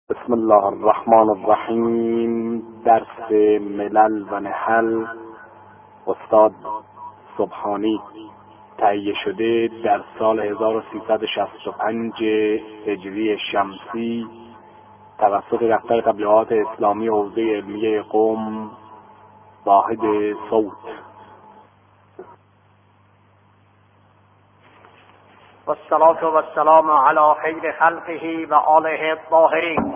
بسم الله الرحمن الرحیم. درس ملل و نحل استاد سبحانی تهیه شده در سال 1365 هجری شمسی توسط دفتر تبلیغات اسلامی حوزه علمیه قم واحد صوت. والصلاة والسلام على خير خلقه و آله الطاهرین.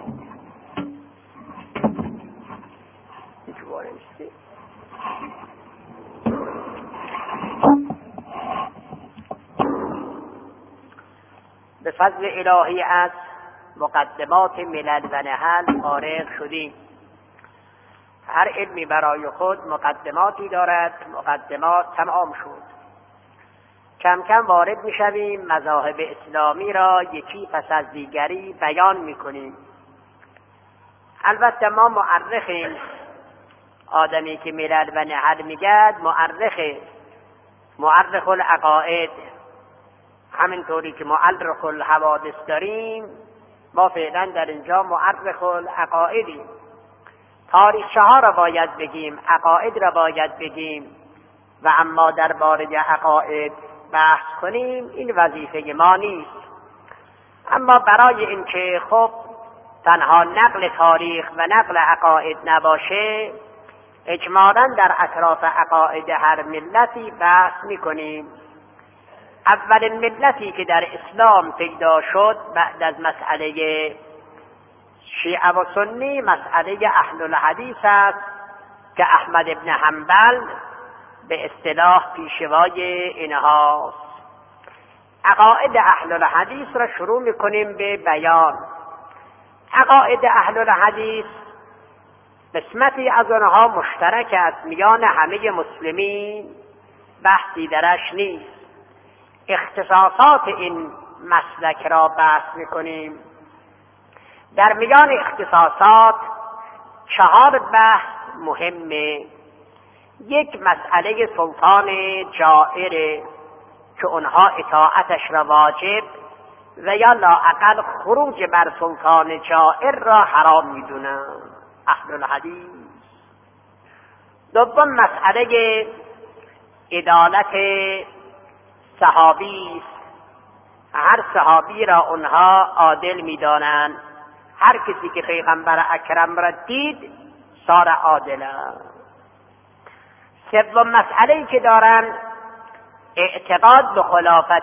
به فضل الهی از مقدمات ملل و نحل فارغ شدیم. هر علمی برای خود مقدماتی دارد، مقدمات تمام شد. کم کم وارد میشویم، مذاهب اسلامی را یکی پس از دیگری بیان میکنیم. البته ما مورخیم. آدمی که ملل و نحل میگد مورخ العقاید. همینطوری که مورخ الحوادث داریم، ما فعلا در اینجا مورخ العقایدیم. تاریخچه ها را باید بگیم، عقاید را باید بگیم، و اما درباره عقاید بحث کنیم این وظیفه ما نیست. اما برای اینکه خب تنها نقل تاریخ و نقل عقاید نباشه، اجمالاً در اطراف عقاید هر ملتی بحث میکنیم. اولین ملتی که در اسلام پیدا شد بعد از مسئله شیعه و سنی مسئله اهل الحدیث است که احمد ابن حنبل به اصطلاح پیشوای اینهاست. عقاید اهل الحدیث را شروع میکنیم به بیان. عقاید اهل الحدیث قسمتی از آنها مشترک است میان همه مسلمین، بحثی درش نیست. اختصاصات این مسلک را بحث میکنیم. در میان اختصاصات 4 بحث مهمه. یک مسئله سلطان جائر که اونها اطاعتش را واجب و یا لااقل خروج بر سلطان جائر را حرام میدونن اهل الحدیث. دوم مسئله عدالت صحابی است. هر صحابی را اونها عادل میدانند. هر کسی که پیغمبر اکرم را دید صار عادل است. سوم مسئله‌ای که دارن اعتقاد به خلافت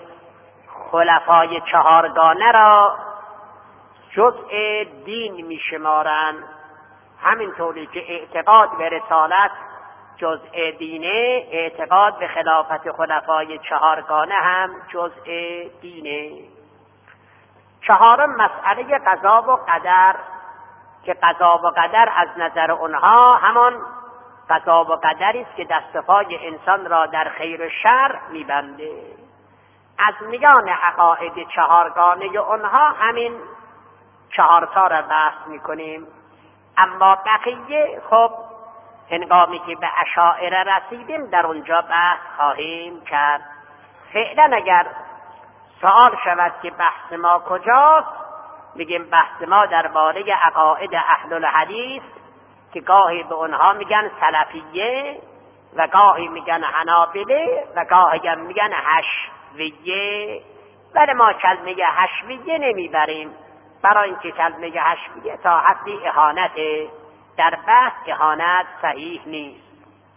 خلفای 4گانه را جزء دین میشمارن. همینطوری که اعتقاد به رسالت جزء دینه، اعتقاد به خلافت خلفای 4گانه هم جزء دینه. 4 مسئله قضا و قدر که قضا و قدر از نظر اونها همان قضا و قدری است که دست و پای انسان را در خیر و شر میبنده. از میان عقاید 4گانه اونها همین 4 تا را بحث میکنیم. اما بقیه خب هنگامی که به اشاعره رسیدیم در اونجا بحث خواهیم کرد. فعلا اگر سوال شود که بحث ما کجاست، میگیم بحث ما درباره عقاید اهل الحدیث که گاهی به اونها میگن سلفیه و گاهی میگن حنابله و گاهی هم میگن حشویه، ولی ما کلمه حشویه نمیبریم برای اینکه کلمه حشویه تا حدی اهانت، در بحث اهانت صحیح نیست.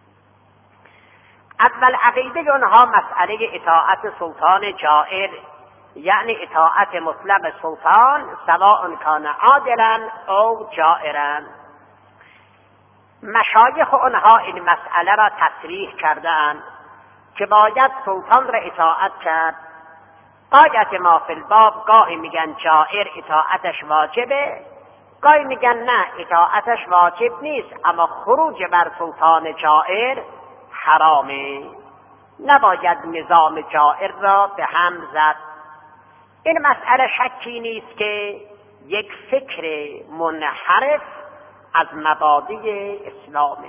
اول عقیده اونها مسئله اطاعت سلطان جائر، یعنی اطاعت مطلق سلطان سواء کان عادلا او جائرا. مشایخ اونها این مسئله را تصریح کردند که باید سلطان را اطاعت کرد. قاعدت ما فی الباب گاهی میگن جائر اطاعتش واجبه، گاهی میگن نه اطاعتش واجب نیست اما خروج بر سلطان جائر حرامه، نباید نظام جائر را به هم زد. این مسئله شکی نیست که یک فکر منحرف از مبادی اسلامه.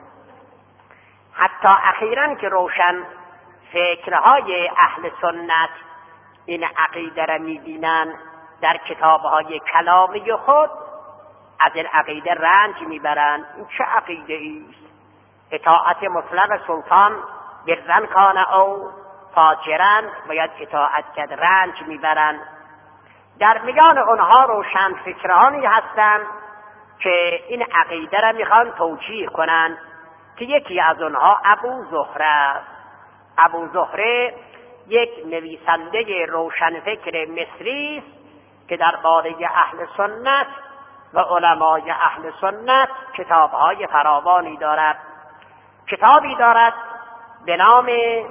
حتی اخیراً که روشن فکرهای اهل سنت این عقیده را می‌بینند در کتابهای کلامی خود از این عقیده رنج میبرند. این چه عقیده ایست؟ اطاعت مطلق سلطان برن کان او فاجرن، باید اطاعت کرد، رنج میبرند. در میان اونها روشن فکرانی هستند که این عقیده را میخوان توجیه کنند که یکی از اونها ابو زهره است. ابو زهره یک نویسنده روشنفکر مصری است که درباره اهل سنت و علمای اهل سنت کتابهای فراوانی دارد. کتابی دارد به نام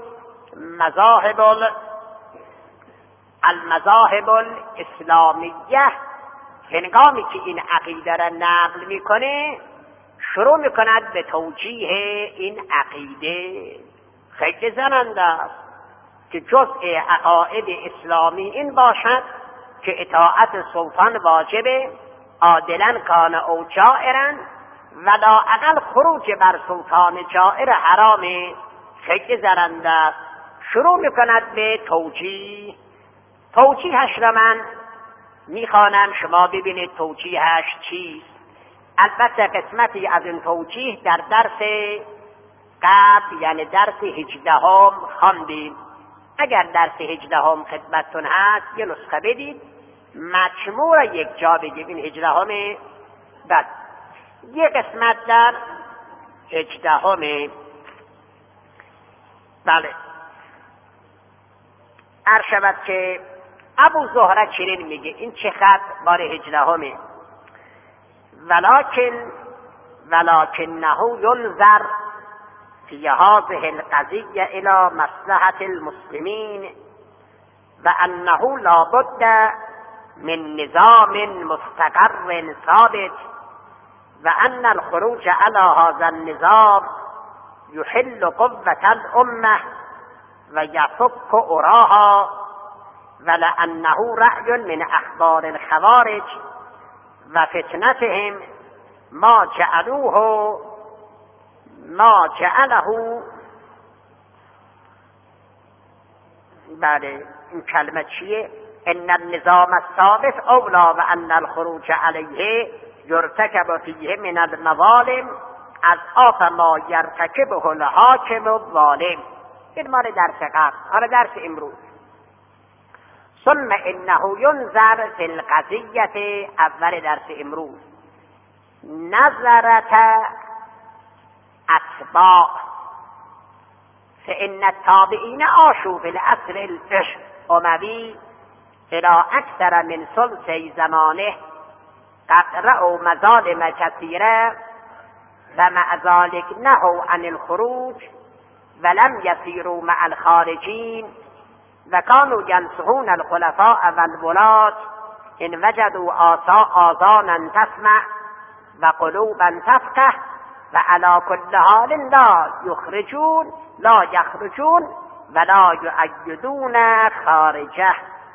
المذاهب الاسلامیه. هنگامی که این عقیده را نقل میکنه شروع میکند به توجیه این عقیده. خیلی زننده است که جزء عقاید اسلامی این باشد که اطاعت سلطان واجبه، عادلا کان او جائرا، و لااقل خروج بر سلطان جائر حرامه. خیلی زننده است. شروع میکند به توجیهش را من میخوانم، شما ببینید توجیهش چیست. البته قسمتی از این توجیه در درس قبل یعنی درس 18 خواندیم. اگر درس 18 خدمتتون هست یه نسخه بدید، مجموع یک جا بگیم. این 18 بعد یه قسمت در 18. بله، عرض شود که ابو زهره چنین میگه. این چه خط؟ بار 18. ولکنه ینظر فی هذه القضیه الی مصلحة المسلمین و انه لابد من نظام مستقر ثابت و ان الخروج علی هذا النظام یحل قوة الامه و یفک اراها ولانه رأی من اخبار الخوارج و فتنتهم ما جعله. بله، این کلمه چیه؟ ان النظام الثابت اولا و ان الخروج علیه یرتکب فیه من المظالم از آف ما یرتکبه الحاکم الظالم. این مال درس قبل. حالا درس امروز. ثم انه ینظر فی القضیه، اول درس امروز، نظرت اتباع فان التابعین عاشوا فی الاصل الاموی الى اکثر من ثلث زمانه قد رأوا مظالم کثیره و مع ذلك نهوا عن الخروج ولم يسيروا مع الخارجين وكانوا ينصحون الخلفاء والولاة إن وجدوا آذانا تسمع وقلوبا تفقه وعلى كل حال لا يخرجون ولا يؤيدون خارجه.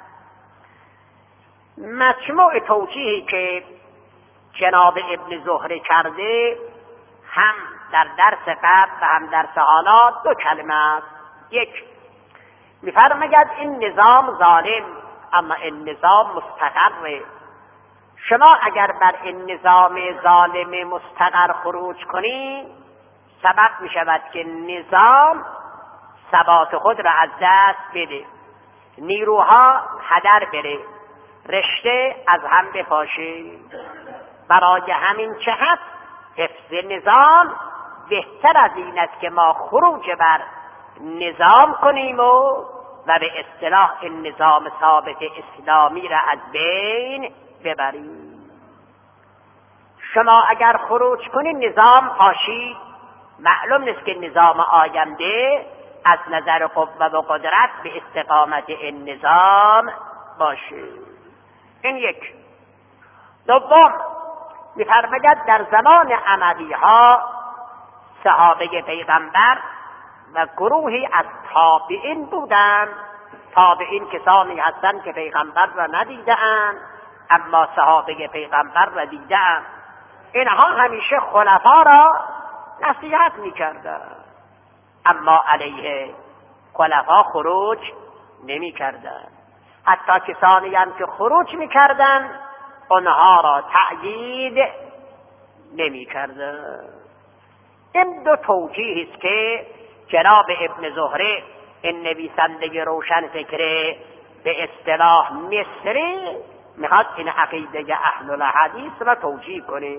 مجموع توجیهی که جناب ابن زهره کرده هم در درس قبل و هم درس حالا دو کلمه است. یک، میفرماید این نظام ظالم اما این نظام مستقره. شما اگر بر این نظام ظالم مستقر خروج کنی سبب می شود که نظام ثبات خود را از دست بده، نیروها هدر بره، رشته از هم بپاشه. برای همین جهت حفظ نظام بهتر از این است که ما خروج بر نظام کنیم و به اصطلاح این نظام ثابت اسلامی را از بین ببریم. شما اگر خروج کنید نظام پاشید، معلوم نیست که نظام آینده از نظر قوه و قدرت به استقامت این نظام باشه. این یک. دوم، می‌فرماید در زمان اموی‌ها صحابه پیغمبر و گروهی از تابعین بودند. تابعین کسانی هستند که پیغمبر را ندیدند اما صحابه پیغمبر را دیدند. اینها همیشه خلفا را نصیحت می‌کردند اما علیه خلفا خروج نمی‌کردند. حتی کسانی هم که خروج میکردن اونها را تأیید نمیکردن. این دو توجیه است که جناب ابن زهره، این نویسنده روشن فکره به اصطلاح مصری، میخواد این عقیده اهل الحدیث را توجیه کنه.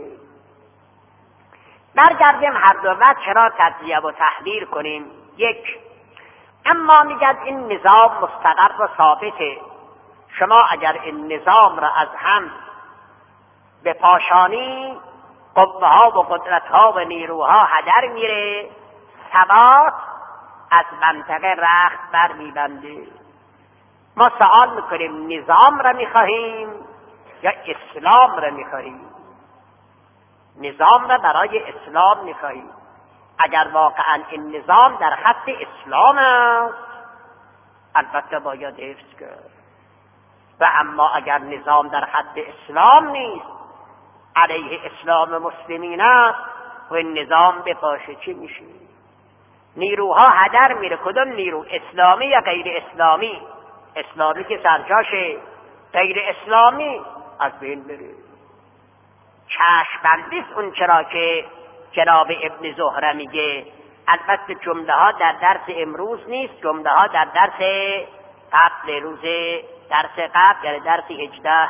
برگردیم هر دو وجه را تجزیه و تحلیل کنیم. یک، اما میگد این نظام مستقر و ثابته، شما اگر این نظام را از هم به پاشانی، قوه ها و قدرت ها و نیروها هدر میره، ثبات از منطقه رخت بر میبنده. ما سوال میکنیم نظام را میخواهیم یا اسلام را میخواهیم؟ نظام را برای اسلام میخواهیم. اگر واقعا این نظام در خط اسلام است البته باید حفظ کرد، و اما اگر نظام در خط اسلام نیست، علیه اسلام مسلمین است، و این نظام بپاشه چی میشه؟ نیروها هدر میره. کدوم نیرو؟ اسلامی یا غیر اسلامی؟ اسلامی که سرجاشه، غیر اسلامی از بین بره. چشم بندیست اون چرا که جناب ابن زهره میگه. البته جمله ها در درس امروز نیست، جمله ها در درس قبل، روز درس قبل یعنی درس 18.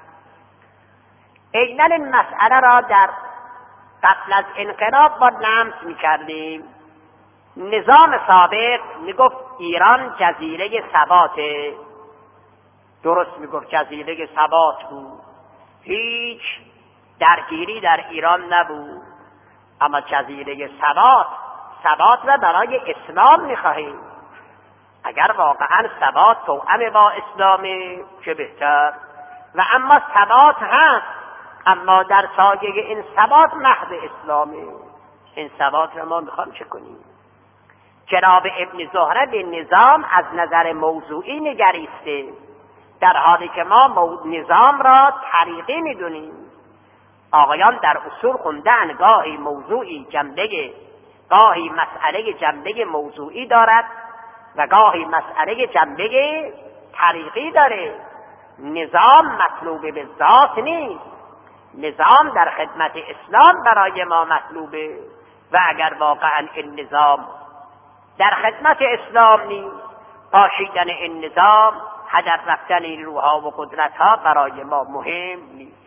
اینا این مسئله را در قبل از انقلاب با لمس میکردیم. نظام سابق میگفت ایران جزیره ثباته، درست میگفت جزیره ثبات بود، هیچ درگیری در ایران نبود. اما جزیره ثبات را برای اسلام میخواهیم. اگر واقعا ثبات توأم با اسلامه چه بهتر. و اما ثبات هست، اما در سایه این ثبات محض اسلامه. این ثبات را ما میخوام چه کنیم؟ جناب ابن زهره به نظام از نظر موضوعی نگریسته، در حالی که ما نظام را طریقی میدونیم. آقایان در اصول خوندن گاهی موضوعی جنبه، گاهی مسئله جنبه موضوعی دارد و گاهی مسئله جنبه طریقی داره. نظام مطلوب به ذات نیست، نظام در خدمت اسلام برای ما مطلوبه. و اگر واقعا این نظام در خدمت اسلام نیست، پاشیدن این نظام، هدر رفتن نیروها و قدرتها برای ما مهم نیست.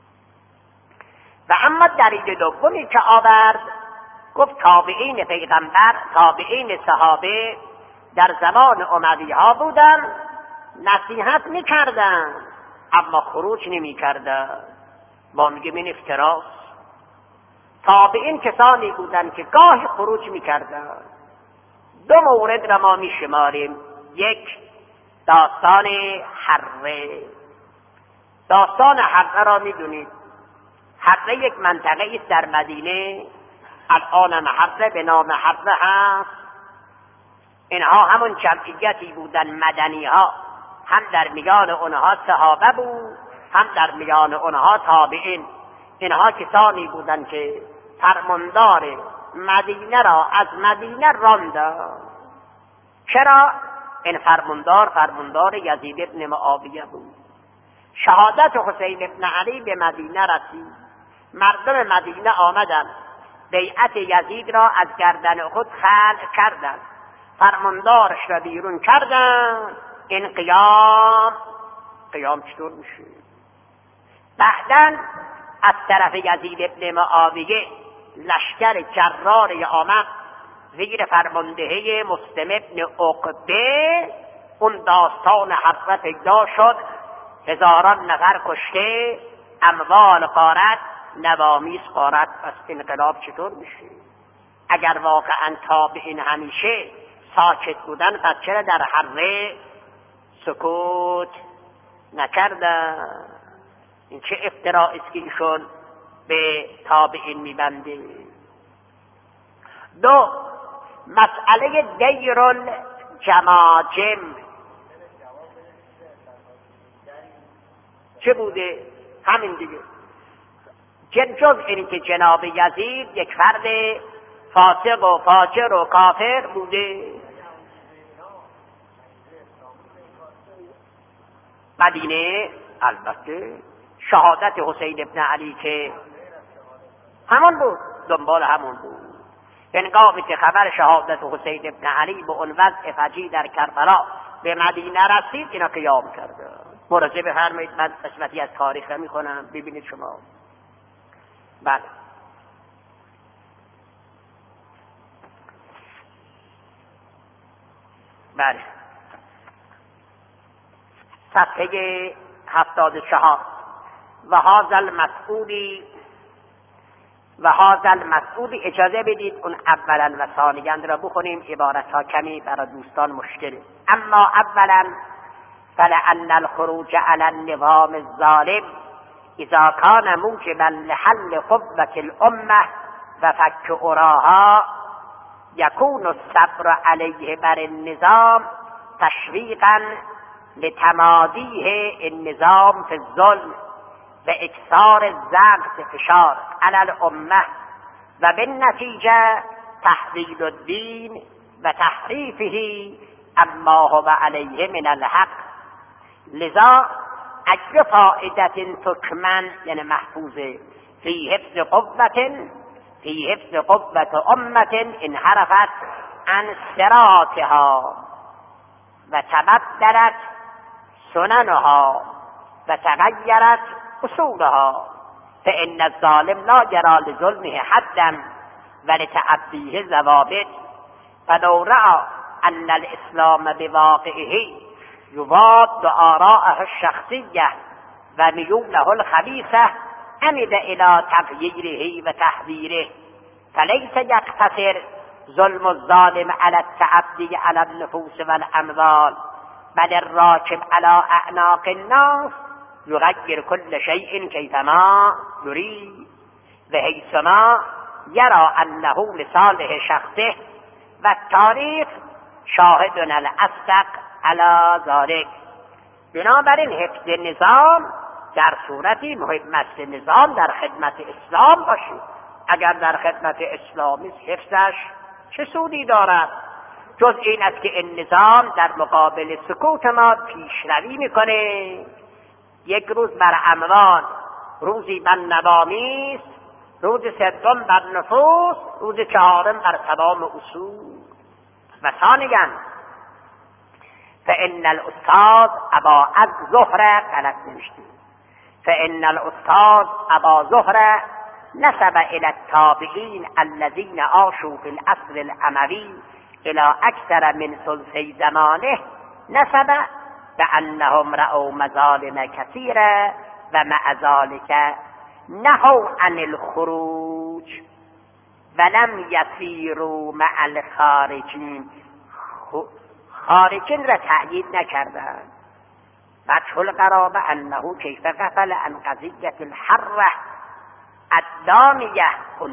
و اما دلیل دومی که آورد، گفت تابعین پیغمبر، تابعین صحابه در زمان اموی ها بودن، نصیحت میکردن اما خروج نمیکردن. ما میگیم این افتراست. تابعین کسانی بودن که گاهی خروج میکردن. دو مورد را ما میشماریم. یک، داستان حره. داستان حره را میدونید. حره یک منطقه است در مدینه، الان هم حره به نام حره هست. اینها همون جمعیتی بودن مدنی ها، هم در میان اونها صحابه بود، هم در میان اونها تابعین. اینها کسانی بودن که فرماندار مدینه را از مدینه راندند. چرا؟ این فرماندار یزید ابن معاویه بود. شهادت حسین ابن علی به مدینه رسید. مردم مدینه آمدند، بیعت یزید را از گردن خود خلع کردند، فرماندارش را بیرون کردند. این قیام چطور میشه؟ بعداً از طرف یزید ابن معاویه لشکر جرار آمد زیر فرماندهی مسلم ابن عقبه. اون داستان حره پیدا شد، هزاران نفر کشته، اموال غارت، نوامیس غارت. پس انقلاب چطور میشه؟ اگر واقعا تابعین همیشه ساکت بودن، پس چرا در حره سکوت نکردن؟ این چه افتراء است که ایشون به تابعین میبنده. دو، مسئله دیر الجماجم چه بوده؟ همین دیگه. جز اینی که جناب یزید یک فرد فاسق و فاجر و کافر بوده. مدینه البته شهادت حسین ابن علی که همان بود، دنبال همون بود. هنگامی که خبر شهادت حسین ابن علی به اون وضع فجیع در کربلا به مدینه رسید، اینا قیام کرده. مراجعه بفرمایید، من قسمتی از تاریخ میخونم ببینید شما. بله بله صفحه 74. و هذا المسعود اجازه بدید اون اولا و ثانیا را بخونیم، عبارت ها کمی برای دوستان مشکله. اما اولا فلأن الخروج على النظام الظالم اذا كان موجبا لحل قوة الامة و فك اراها يكون الصبر عليه بر النظام تشويقا لتماديه النظام في الظلم و اکثار الضغط فشار على الامه و بالنتیجه تحویل الدین و تحریفه اما هو علیه من الحق. لذا اجر فائدة تکمن یعنی محفوظه فی حفظ قوة امة انحرفت عن صراطها و تبدلت سننها و تغیرت اصولها فإن الظالم لا يرى لظلمه حدا ولتعديه ضوابط فلو رأى أن الإسلام بواقعه يضاد آراءه الشخصية وميوله الخبيثة عمد إلى تغييره وتحذيره فليس يقتصر ظلم الظالم على التعدي على النفوس والأموال بل الراكب على أعناق الناس يغير كل شيء كيفما يريد وحيثما يرى أنه لصالح شخصه والتاريخ شاهدنا الأصدق على ذلك. بنابراین حفظ نظام در صورتی مهم است نظام در خدمت اسلام باشید. اگر در خدمت اسلامی حفظش چه سودی دارد جز این است که این نظام در مقابل سکوت ما پیشروی میکنه. یک روز بر اموال، روزی بر نوامیس، روز سوم بر نفوس، روز چهارم بر تمام اصول. و ثانیاً فإن الأستاذ أبا الزهرة غلط نوشتیم فإن الأستاذ أبا زهرة نسب إلى التابعين الذين عاشوا في العصر الأموي إلى أكثر من ثلثي زمانه نسب بأنهم رأوا مظالم كثيرة ومع ذلك نهوا عن الخروج ولم يسيروا مع الخارجين. خارجین را تأیید نکردند. وجه القرابه انه کیف غفل عن قضیة الحرة الدامیة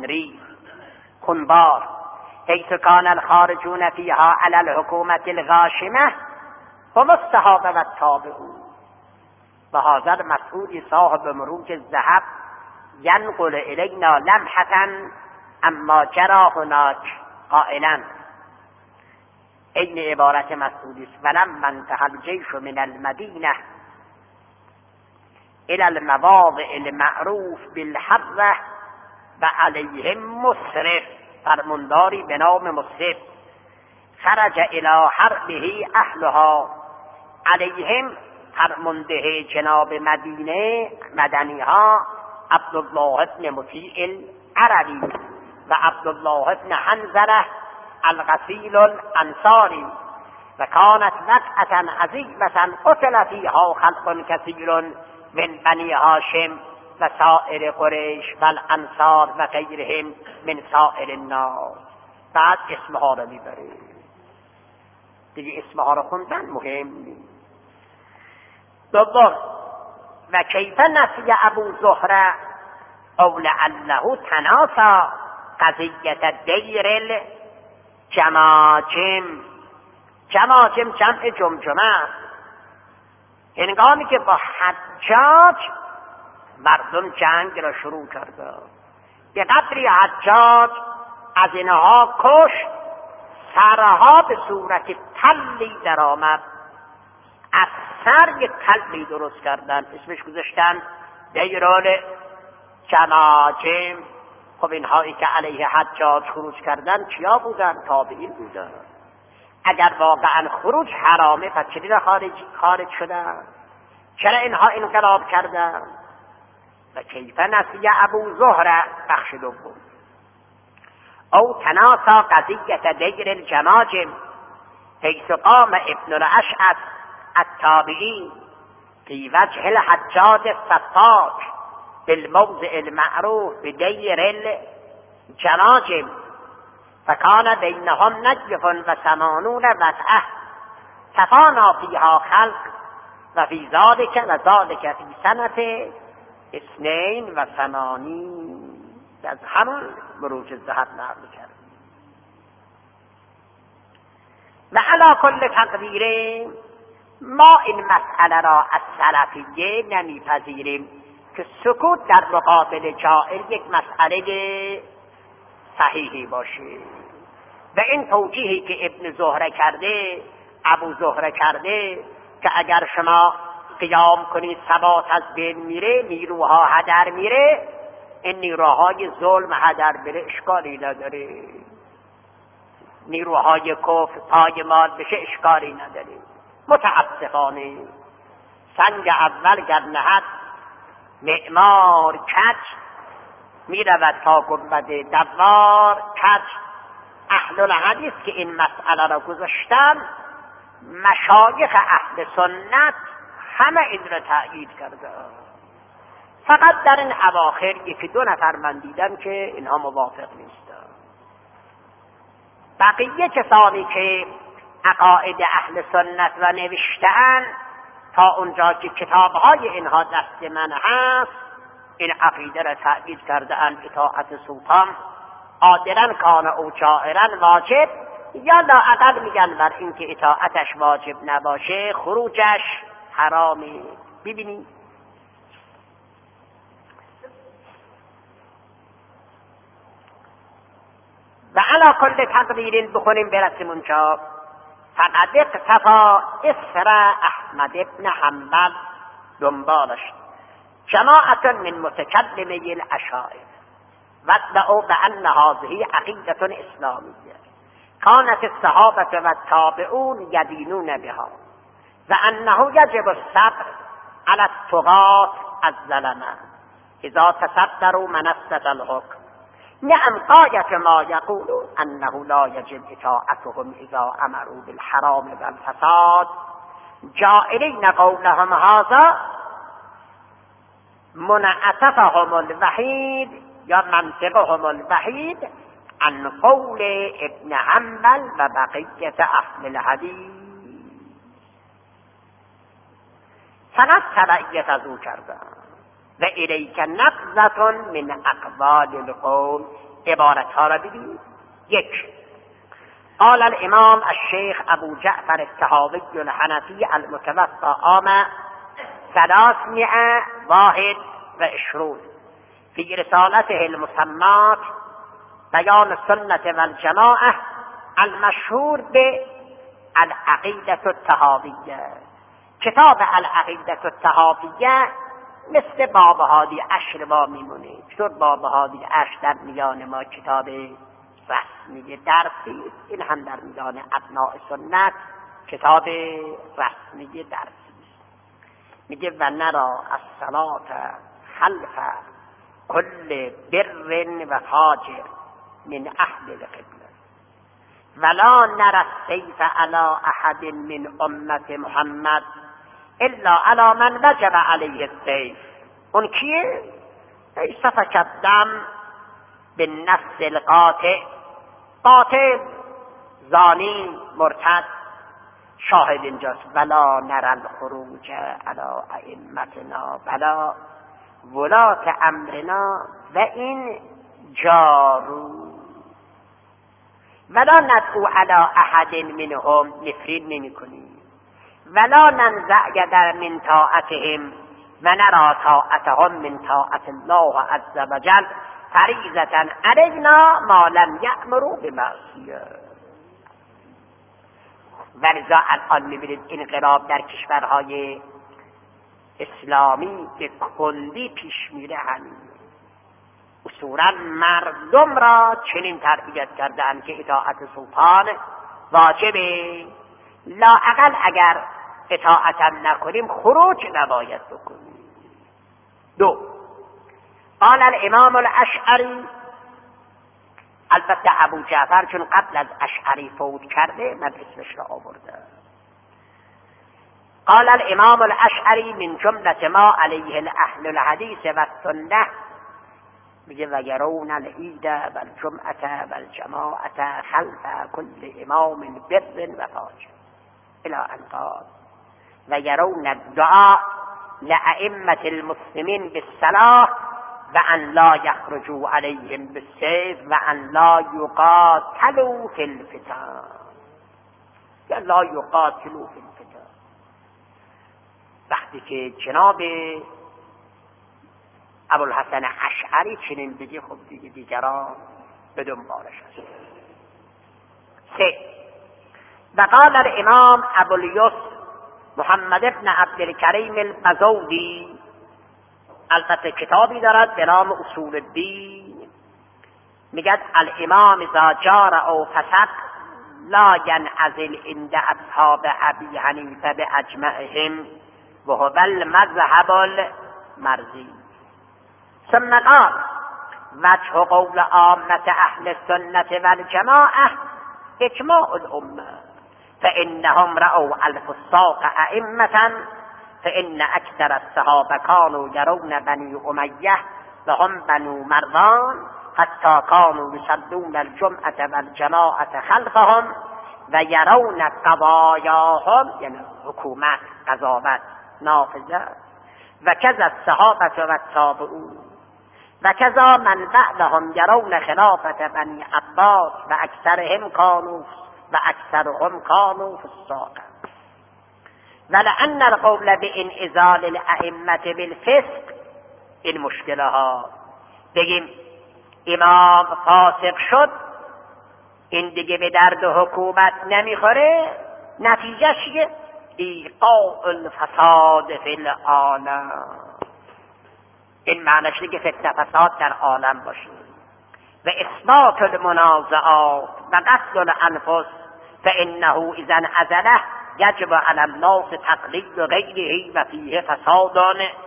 خنبار حيث كان الخارجون فيها على الحكومة الغاشمة هم الصحابة والتابعون. وهذا المسعود صاحب مروج الذهب ينقل إلينا لمحة اما جرى هناك قائلا این عبارت مسعودی است ولما انتهى الجيش من المدینه الى المواضع المعروف بالحرة و علیهم مسرف فرمانداری به نام مسرف خرج الى حربه اهلها علیهم فرمانده جناب مدنی ها عبدالله ابن مطیع العربی و عبدالله ابن حنظله الغسیل الانصاری و كانت وقعة عظیمة قتل فيها خلق كثير من بني هاشم و سائر قریش و الانصار و غیرهم من سائر الناس. بعد اسمها رو میبره دیگه، اسمها رو خوندن مهم نیست. دوم و کیف نفی ابو زهره او لعله تناسا قضیة دیر جماجم جمع جمجمه. هنگامی که با حجاج مردم جنگ را شروع کرده، به قدری حجاج از اینها کشت سرها به صورت تلی در آمد. از اثر یک کلبی درست کردن، اسمش گذاشتن دیر جماجم. خب اینهایی که علیه حجاج خروج کردن کیا بودن؟ تابعین بودن. اگر واقعا خروج حرامه پس چرا خارج شدن؟ چرا اینها انقلاب کردن؟ و کیف نسی ابو زهره بخش دوم. او تناسا قضیت دیر الجماجم حیث قام ابن الاشعث التابعی فی وجه الحجاج السفاک بالموضع المعروف بدیر الجماجم فکان بینهم نجف و 80 وضعه تفانا فیها خلق و فی ذالک و ذالک فی سنت 82 از همون مروج الذهب نقل کرد. و علی کل تقدیر ما این مسئله را از سلفیه نمیپذیریم که سکوت در مقابل جائر یک مسئله صحیحی باشه. و این توجیهی که ابن زهره کرده، ابو زهره کرده که اگر شما قیام کنید ثبات از بین میره، نیروها هدر میره، این نیروهای ظلم هدر بره اشکالی نداره، نیروهای کفر پایمال بشه اشکالی نداره. متاسفانه سنگ اول گر نهد معمار کج، میرود تا گنبد دوار کج. اهل الحدیث که این مسئله را گذاشتن، مشایخ اهل سنت همه این را تأیید کرده. فقط در این اواخر یکی دو نفر من دیدم که اینها موافق نیستن. بقیه کسانی که عقاید اهل سنت و نوشتن تا اونجا که کتابهای اینها دست من هست، این عقیده را تأیید کرده اند اطاعت سلطان عادلا کان او جائرا واجب، یا لااقل میگن بر اینکه اطاعتش واجب نباشه خروجش حرامه. ببینید و علا کل تقدیر بخونیم برسیم اونجا. فقد اقتفا اسر احمد ابن حنبل، دنبالش جماعت من متکلمی الاشاعره وادعوا بان هذه عقیده اسلامیه كانت الصحابه والتابعون يدينون بها وانه يجب الصبر على الطغاة الظلمه اذا تصدروا منصة الحكم. نعم غایت ما یقولون انه لا یجب اطاعتهم اذا امروا بالحرام والفساد. جائرین قولهم هذا منعطفهم الوحید یا منطقهم الوحید عن قول ابن حنبل و بقیت اهل الحدیث. فقط تبعیت از او کردن. و الیک نبذة من اقوال القوم. عبارت ها را ببینید. یک، قال الامام الشيخ ابو جعفر الطحاوي الحنفي المتوفى عام 321 في رسالته المسمات بيان السنة والجماعة المشهور بالعقيدة الطحاوية. کتاب العقیدة الطحاویه مثل باب هادی عشر ما میمونه. چطور باب هادی عشر در میان ما کتاب رسمی درسی، این هم در میان ابناء سنت کتاب رسمی درسی. میگه و نرا الصلاة خلف کل بر و فاجر من اهل القبله ولا نرى السيف على احد من امت محمد الا على من وجب عليه السيف. اون کیه؟ ای سفک الدم بالنفس القاطع، قاتل، زانی، مرتد. شاهد اینجاست ولا نرى الخروج على ائمتنا ولا ولاة امرنا و این جارو ولا ندعو على احد منهم، نفرین نمی کنیم. ولا ننزع یدا من طاعتهم و نرى طاعتهم من طاعت الله عز وجل فریضة علینا ما لم یأمروا بمعصیه. ولذا الان میبینید انقلاب در کشورهای اسلامی به کلی پیش میره. همین اصولا مردم را چنین تربیت کردند که اطاعت سلطان واجبه، لااقل اگر اطاعتم نکنیم خروج نباید بکنیم. 2 قال الامام الاشعری، البته ابو جعفر چون قبل از اشعری فوت کرده من اسمش را آوردم. قال الامام الاشعری من جملة ما علیه اهل الحدیث و السنه، میگه و یرون العید و الجمعة و الجماعة خلف كل امام بر و فاجر الى ان قال و یرون الدعاء لأئمة المسلمین بالصلاة و ان لا یخرجوا علیهم بالسیف و ان لا یقاتلوا فی الفتن، یا لا یقاتلوا فی الفتن. وقتی که جناب ابوالحسن اشعری چنین بگی، خب دیگران به دنبالش هست. 3 و قال الامام ابوالیسر محمد ابن عبدالکریم البزودی، البته کتابی دارد به نام اصول الدین، میگد الامام اذا جار او فسق لا ینعزل عند اصحاب ابی حنیفه باجمعهم و هو المذهب المرضی. ثم قال وجه قول عامة اهل السنة والجماعة اجماع الامه فانهم رأوا الفساق ائمة فإن أكثر الصحابة كانوا يرون بني أمية وهم بنو مروان حتى كانوا يصلون الجمعة والجماعة خلفهم ويرون قضاياهم، يعني حكومات قضاوت نافذة، وكذا الصحابة والتابعون وكذا من بعدهم يرون خلافة بني عباس وأكثرهم كانوا فساقا. ولأن القول بانعزال الائمة بالفسق، این مشکله ها بگیم امام فاسق شد این دیگه به درد حکومت نمیخوره، نتیجه چیه؟ ایقاع الفساد فی العالم. این معنیش دیگه فتنه فساد در عالم باشه و اثبات المنازعات و قتل الانفس فانه اذا انعزله یجب علی الناس تقلید غیره و فیه فساد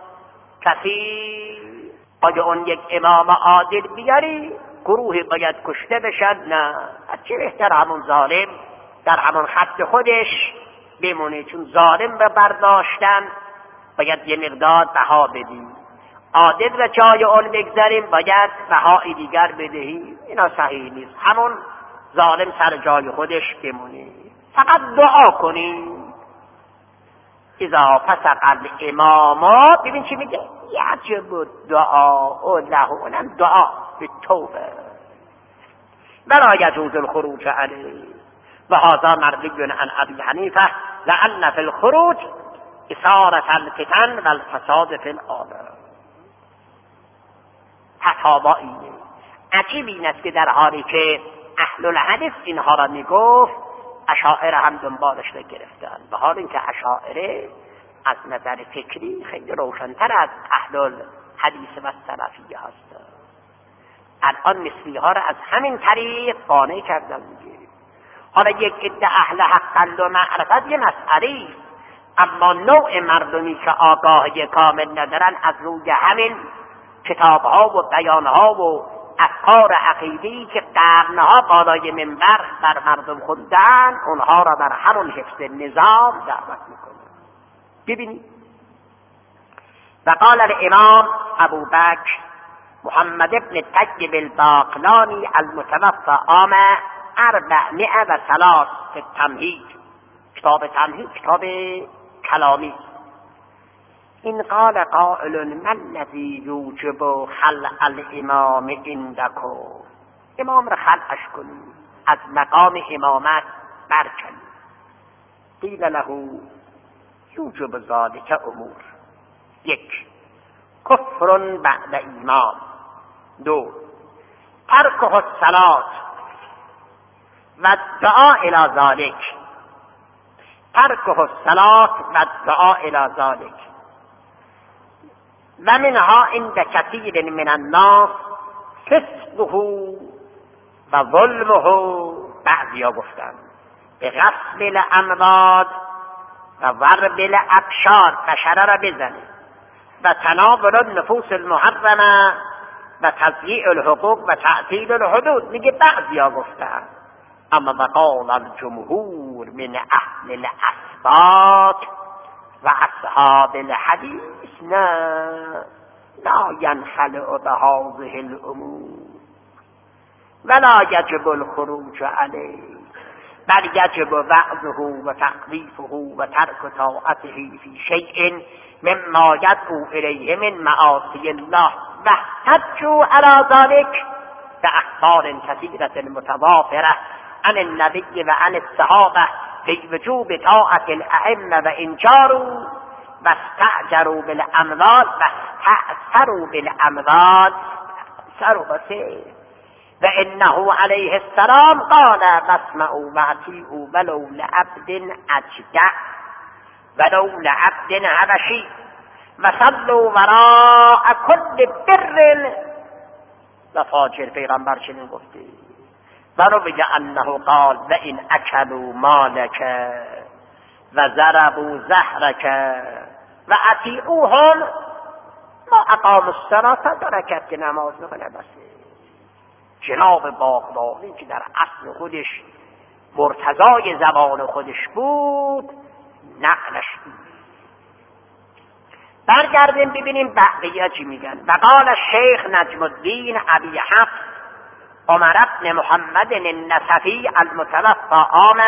کثیر. آیا اون یک امام عادل بیاری گروهی باید کشته بشن؟ نه، چه بهتر همون ظالم در همون خط خودش بمونه، چون ظالم رو برداشتن باید یه مقدار بها بدی، عادل و جای اون بگذاریم باید بهای دیگر بدهی. اینا صحیح نیست، همون ظالم سر جای خودش بمونه، فقط دعا کنیم اذا فسق الامام. ببین چی میگه؟ یجب دعا له، اونم دعا به توبه ولا یجوز الخروج علیه و هذا مروی عن ابی حنیفه لان فی الخروج اثارة الفتن و الفساد فی العالم. تتابعی عجیب این است که در حالی که اهل الحدیث اینها را میگفت اشاعره هم دنبالش را گرفتن، به حال اینکه اشاعره از نظر فکری خیلی روشن‌تر از اهل الحدیث و سلفیه هستند. الان مثلی ها را از همین طریق قانع کردن دیگه. حالا یک عده اهل حق و معرفت یه مسئله، اما نوع مردمی که آگاهی کامل ندارن از روی همین کتاب‌ها و بیان‌ها و افکار عقیده‌ای که قرن‌ها بالای منبر بر مردم خوندن، اونها را بر همون حفظ نظام دعوت میکنن. ببینید و قال الامام ابو بکر محمد ابن طیب الباقلانی المتوفى عام 403 في التمهید، کتاب تمهید کتاب کلامی. این قال قائل من الذی یوجب خلع الامام عندکم، امام را خلعش کنید، از مقام امامت برکنید. قیل له یوجب ذلك امور: 1 کفر بعد ایمان، 2 ترک الصلاة و دعا الی ذلك، ترکه الصلاة و الدعاء الى ذلك و منها عند کثیر من الناس فسقه و ظلمه. بعضیا گفتن به غسل الاموال و ضرب الابشار، بشره را بزنه، و تناول النفوس المحرمه و تضییع الحقوق و تعطیل الحدود. میگه بعضیا گفتن، اما وقال الجمهور من اهل الاثبات و اصحاب الحدیث نه، لا ينخلع بهذه الامور ولا يجب الخروج عليه بل يجب وعظه و تخویفه و ترک طاعته في شيء مما يدعو إليه من معاصي الله واحتجوا على ذلك بأخبار كثيرة متوافرة عن النبي وعن الصحابة في وجوب طاعة الأئمة وإن جاروا واستأجروا بالأموال واستأثروا بالأموال وإنه عليه السلام قال فاسمعوا وأطيعوا ولو لعبد أجدع ولو لعبد حبشي وصلوا وراء كل بر وفاجر. پیغمبر چنین گفته. وروی انه قال وإن أكلوا مالك وضربوا زهرك وأطيعوهم ما اقاموا الصلاة درکت که نماز میکنه. بس جناب باغبانی که در اصل خودش مرتضای زبان خودش بود نقلش بود. برگردیم ببینیم بقیه چی میگن. وقال الشیخ نجم الدین ابی حفص عمر بن محمد النسفی المتوفى عام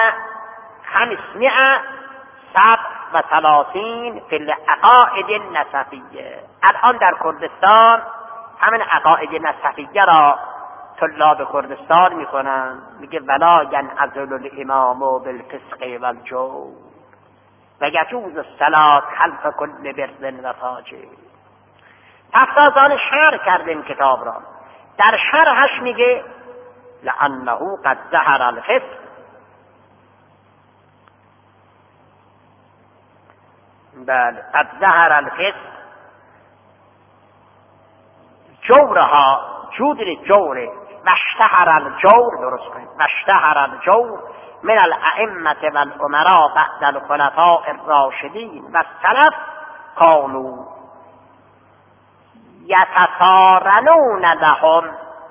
537 فی العقائد النسفیه. الان در کردستان همین عقاید نسفیه را طلاب کردستان میکنن. میگه ولا ینعزل الامام بالفسق والجور و یجوز الصلاة خلف کل بر و فاجر. تفسیران شرح کردیم کتاب را. در شرحش میگه لانه قد ظهر الفسق بله قد ظهر الفسق جورها جودر جوره واشتهر الجور، درست کنید، واشتهر الجور من الائمه والامراء بعد الخلفاء الراشدین و السلف كانوا یتقارنون لهم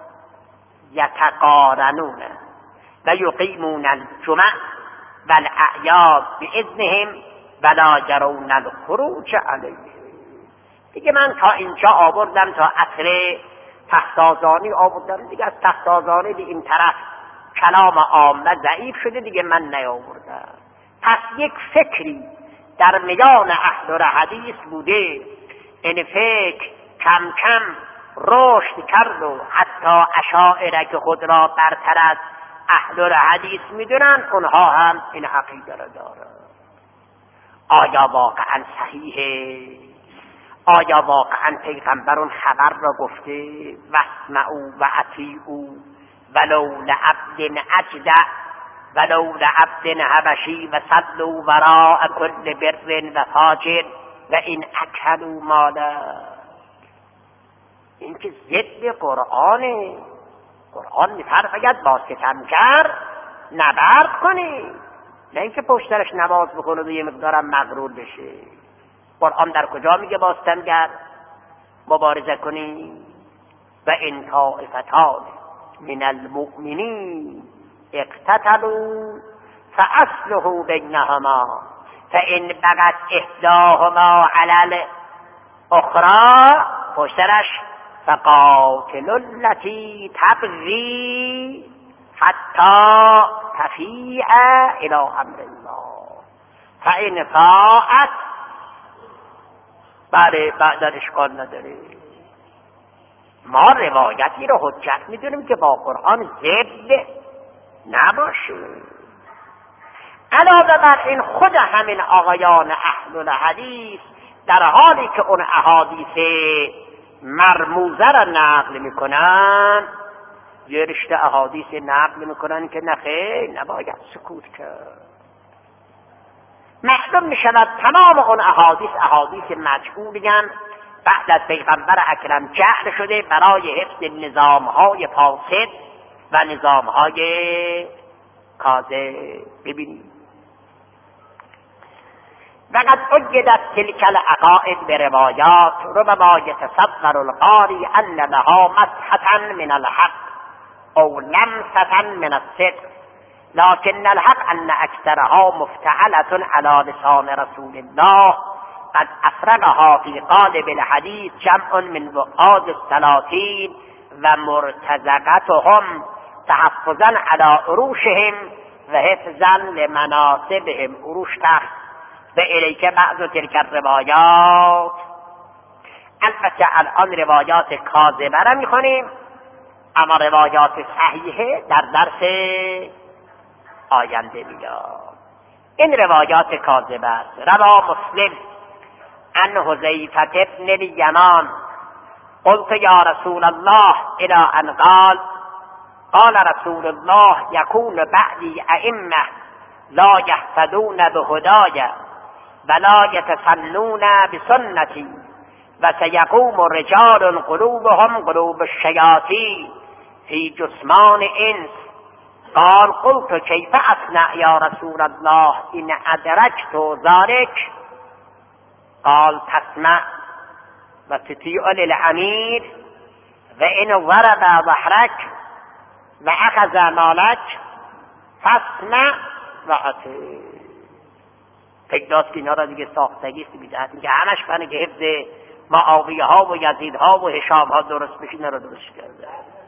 یتقارنون و یقیمون الجمع والاعیاد باذنهم ولا يرون الخروج علیه. دیگه من تا اینجا آوردم، تا اصل تختازانی آوردم دیگه. از تختازانی به این طرف کلام عامه ضعیف شده دیگه، من نیاوردم. پس یک فکری در میان اهل حدیث بوده، این فکر کم کم رشد کرد و حتی اشاعره که خود را برتر از اهل حدیث میدونن اونها هم این عقیده را دارن. آیا واقعا صحیحه؟ آیا واقعا پیغمبرون خبر را گفته واسمعوا و اطیعوا ولو لعبد اجدع ولو لعبد حبشی و صلوا وراء کل بر و فاجر و این اکلوا مالا؟ این که ضد قرآنه. قرآن میفرماید با ستمگر نبرد کنی، نه اینکه پشترش نماز بخونه و یه مقدارم مغرور بشه. قرآن در کجا میگه با ستمگر مبارزه کنی؟ و این طائفتان من المؤمنین اقتتلوا فاصلحوا بینهما فان بغت احداهما علی الاخرى پشترش فقاتلوا التي تبغي حتی تفیء الی امر الله فان فاءت بعد اشکال نداره. ما روایتی رو حجت میدونیم که با قرآن ضد نباشه. علاوه بر این خود همین آقایان اهل الحدیث در حالی که اون احادیث مرموزه را نقل میکنن، یه رشته احادیث نقل میکنن که نخیر نباید سکوت کرد. معلوم می شود تمام اون احادیث مجهولین بعد از پیغمبر اکرم جعل شده برای حفظ نظامهای فاسد و نظامهای کاذب. ببینید وقد أجدت تلك العقائد بروايات ربما يتصور القارئ أن لها مسحة من الحق أو لمسة من الصدق، لكن الحق أن أكثرها مفتعلة على لسان رسول الله قد أفرغها في قالب الحديث جمع من وقاد السلاطين ومرتزقتهم تحفظا على عروشهم وحفظا لمناصبهم. عروش تخت و الیک بعض تلک الروایات. البته الان روایات کاذبه را میخونیم، اما روایات صحیحه در درس آینده میاد. این روایات کاذبه است. روا مسلم عن حذیفة بن الیمان قلت یا رسول الله الى ان قال رسول الله یکون بعدی ائمه لا یهتدون بهدای ولا يتسنون بسنتي وسيقوم رجال قلوبهم قلوب الشياطين في جثمان انس. قال قلت كيف اصنع يا رسول الله ان ادركت ذلك؟ قال تسمع وتطيع للامير وان ضرب ظهرك واخذ مالك فاسمع واطیع. فکرات که اینا را دیگه ساختگیست میدهد که همش برای که حفظ معاویه ها و یزید ها و هشام ها درست بشه، اینا را درست کرده.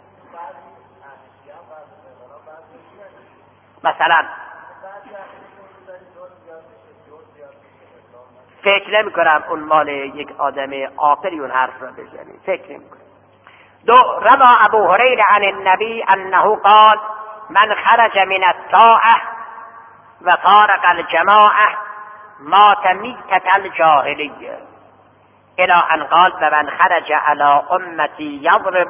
مثلا فکر نمی کنم اون مال یک آدم عاقلی اون حرف را بزنه، فکر نمی کنم. روى ابو هريرة عن النبي انه قال من خرج من الطاعة وفارق الجماعة مات میتة الجاهلیه الى ان قال فمن خرج على امتی یضرب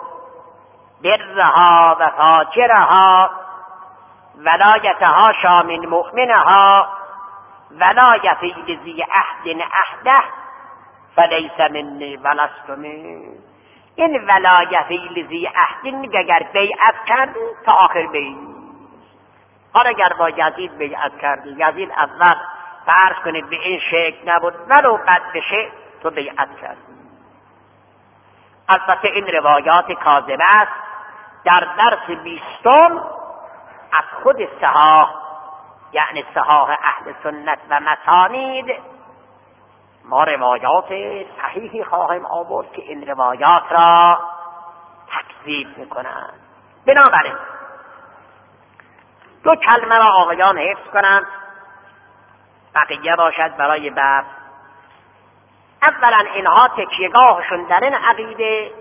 برها و فاجرها ولا یتهاشا من مؤمنها ولا یفی لذی عهد عهده فلیس منی ولست من. این ولا یفی لذی عهد اگر بیعت کرد تا آخر بیعت. حالا اگر با یزید بیعت کردی، یزید اول فرض کنید به این شکل نبود ولو بد بشه تو بیعت کردی. البته این روایات کاذبه است. در درس 20 از خود صحاح یعنی صحاح اهل سنت و مسانید ما روایات صحیحی خواهیم آورد که این روایات را تکذیب میکنند. بنابراین دو کلمه را آقایان حفظ کنند، بقیه باشد برای باب. اولا اینها تکیهگاهشون در این عقیده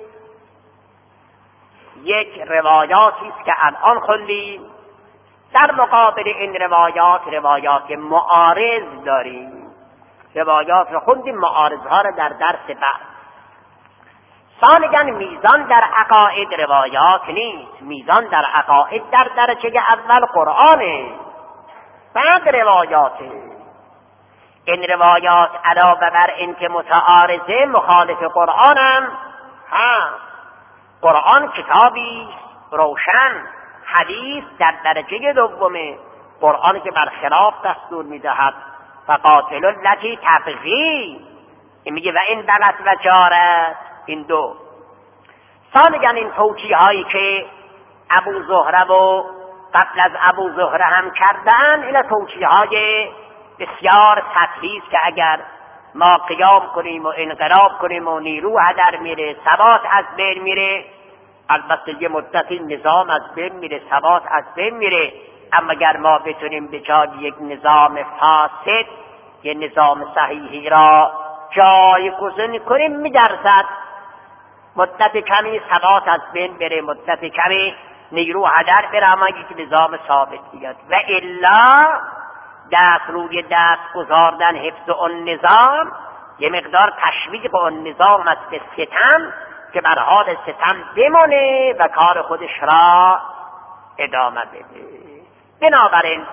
یک روایاتی است که الان خوندیم، در مقابل این روایات معارض داریم. روایات رو خوندیم، معارضها رو در درس بعد. ثانیاً میزان در عقاید روایات نیست، میزان در عقاید در درجه اول قرآنه، بعد روایاته. این روایات علاوه بر این که متعارضه مخالف قرآنم هست. قرآن کتابی روشن، حدیث در درجه دومه. قرآن که برخلاف دستور میدهد فقاتل التي تبغی، این میگه و این بغت و جارت. این دو. ثانیاً این توجیه هایی که ابو زهره و قبل از ابو زهره هم کردن، این توجیه های بسیار سطحی است که اگر ما قیام کنیم و انقلاب کنیم و نیرو هدر میره، ثبات از بین میره. البته یه مدتی نظام از بین میره، ثبات از بین میره، اما اگر ما بتونیم به جای یک نظام فاسد یه نظام صحیحی را جایگزین کنیم، می‌ارزد مدت کمی ثبات از بین بره، مدت کمی نیرو هدر بره، اما یک نظام ثابت بیاد. و الا دست روی دست گذاردن حفظ اون نظام یه مقدار تشویق اون نظام است به ستم که بر حال ستم بمونه و کار خودش را ادامه بده. بنابراین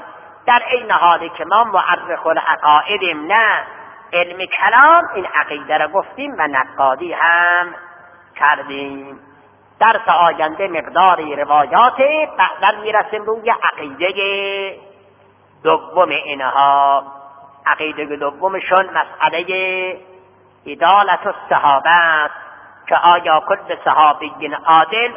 در این حالی که ما مورخ العقایدیم، نه علم کلام، این عقیده را گفتیم و نقادی هم کردیم. درس آینده مقداری روایات، بعدا میرسیم روی عقیده دوم اینها. عقیده دومشون مسئله عدالت الصحابه است که آیا کل صحابی عادل